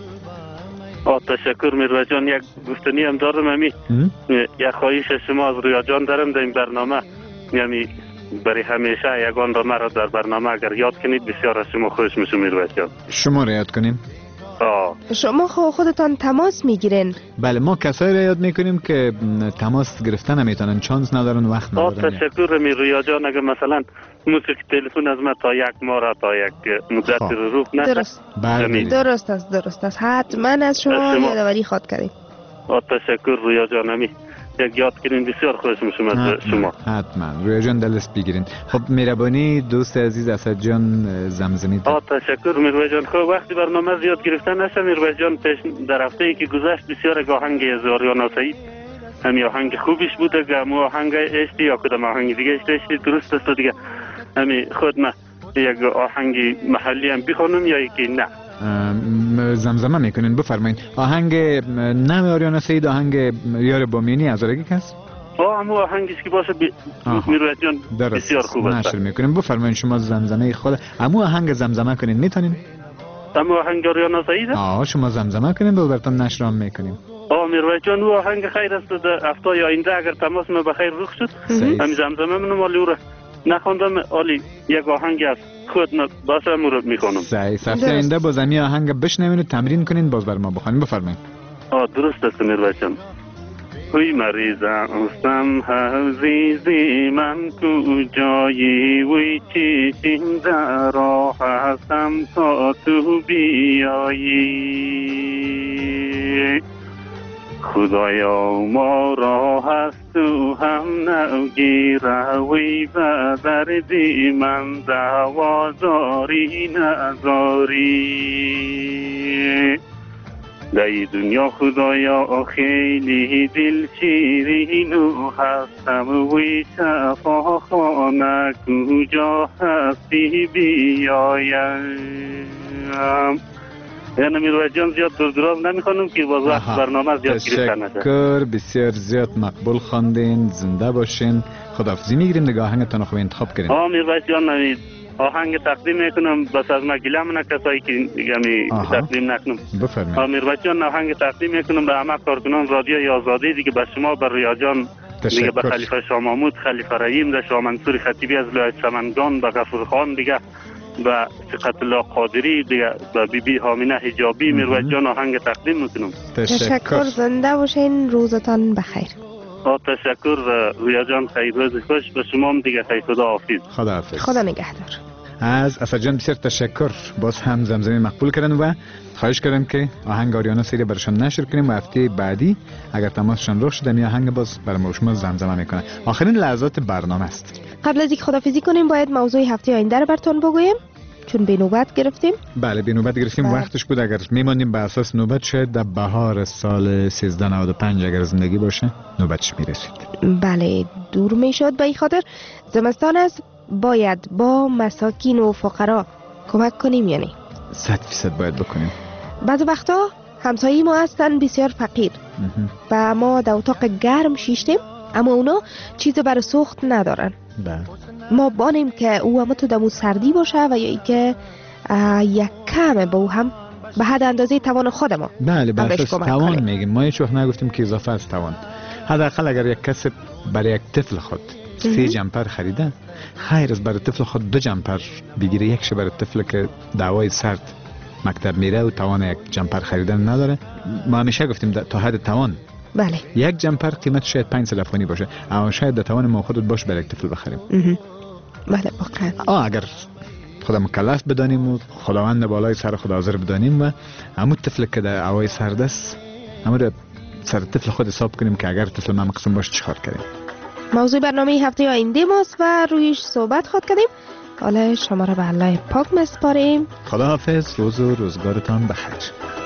تشکر میرویس جان. یک گفتنی هم دارم، یک خواهش شما از ریا جان دارم در این برنامه، یعنی برای همیشه یگان را مرا در برنامه اگر یاد کنید بسیار از شما خوش میشم میرویس جان. شما را یاد کنیم؟ شما خودتان تماس میگیرین؟ بله ما کسایی را یاد میکنیم که تماس گرفتن نمیتونن، چانس ندارن، وقت ندارن. تشکر ریا جان. اگر مثلا موسیقی تلفن از من تا 1 ماه را تا یک مدت رو نشه. درست است. حتما از شما یادآوری خواد کردیم. تشکر ریا جان. یک یاد کنین بسیار خوش میشم از شما. حتما ریا جان دلست بگیرین. خب مهربانی دوست عزیز اسد جان زمزمه. تشکر میرویس جان. خب وقتی برنامه زیاد گرفتن نشه میرویس جان، در هفته ای که گذشت بسیار آهنگ زاریانا سعید همین آهنگ خوبیش بوده که مو آهنگ اشتی یا کدام آهنگ دیگه اشتی درست است دیگه. همین خود ما یک آهنگ محلی هم بخونم یا یکی نه؟ زمزمه میکنین. بفرمایید آهنگ نام آریانا سعید، آهنگ یار بامینی از رگی کس؟ همون آهنگیش که باشه میرویت جان بسیار خوب است. نشر میکنیم. بفرمایید شما زمزمه خود همون آهنگ زمزمه کنین، میتونین؟ همون آهنگ آریانا سعید؟ شما زمزمه کنین و براتون نشر هم میکنیم. میرویت جان او آهنگ خیر است. در هفته آینده اگر تماس ما بخیر رخ شد همین زمزمه منو مالی او را نخوندم، عالی یک آهنگ است خود باشه مرد میکنم. صحیح. هفته آینده باز همین آهنگ بشنوین و تمرین کنین باز بر ما بخونین. بفرمایید. درست است میرویت جان. وی مریضم عزیزی من کجایی، وی چشم در راه هستم تا تو بیایی، خدایا ما را هست و هم نگیره، وی به دردی من دواداری نزاری، در دنیا خدایا خیلی دل شیرین و هستم، وی شفاخانه کجا هستی بیایم. یعنی میرویت جان زیاد دراز نمیخوانم که باز وقت برنامه زیاد گرفته نشه. تشکر، بسیار زیاد مقبول خواندین، زنده باشین. خداحافظی میگیریم دیگه. آهنگتون خوب انتخاب کردین. میرویت جان آهنگ تقدیم میکنم، بس از ما گله منه کسایی که تقدیم نکنم. بفرمایید. میرویت جان آهنگ تقدیم میکنم به همه کارکنان رادیوی آزادی دیگه، به شما، به رویا جان دیگه، به خلیفه شاه محمود، خلیفه رحیم، به شاه منصور خطیبی از ولایت سمنگان، به غفور خان دیگه، به ثقت الله قادری دیگه، به بی بی هامینه حجابی. میرویت جان آهنگ تقدیم میکنم. تشکر، زنده باشین، روزتان بخیر. تشکر رویا جان، خیر روز خوش به شما هم دیگه. خیر، خدا حافظ. خدا حافظ. خدا نگهدار. از اسد جان بسیار تشکر، باز هم زمزمه مقبول کردن و خواهش کردن که آهنگ آریانا سعید برشان نشر کنیم و هفته بعدی اگر تماسشان رخ شد می آهنگ باز برای شما زمزمه میکنه. آخرین لحظات برنامه است. قبل از اینکه خدافظی کنیم باید موضوع هفته آینده رو براتون بگویم، چون به نوبت گرفتیم. بله به نوبت گرفتیم. وقتش بود اگر میمانیم به اساس نوبت شاید در بهار سال 1395 اگر زندگی باشه نوبتش میرسید. بله دور میشد. به این خاطر زمستان است، باید با مساکین و فقرا کمک کنیم. یعنی 100% باید بکنیم. بعض وقتا همسایه ما هستن بسیار فقیر و ما در اتاق گرم شیشتیم، اما اونا چیز برای سوخت ندارن. ما بانیم که او هم تو دمو سردی باشه و یا ای که یک کم با او هم به حد اندازه توان خود ما. بله به اساس توان میگیم ما، هیچ وقت نگفتیم که اضافه از توان. حداقل اگر یک کس برای یک طفل خود 3 جمپر خریده، خیر از برای طفل خود 2 جمپر بگیره. یکش برای طفل که دعوای سرد مکتب میره و توان یک جمپر خریدن نداره. ما همیشه گفتیم تا حد توان. بله. یک جمپر قیمت شاید 500 افغانی باشه، اما شاید در توان ما خودت باشه برای یک طفل بخریم. بله واقعا. اگر خدا مکلف بدانیم و خداوند بالای سر خدا حاضر بدانیم و همون طفل که در هوای سرد است همون سر طفل خود حساب کنیم که اگر طفل ما مقصود باشه چیکار کنیم. موضوع برنامه هفته آینده ماست و رویش صحبت خواهد کردیم. حالا شما را به الله پاک میسپاریم. خداحافظ، روز و روزگارتان بخیر.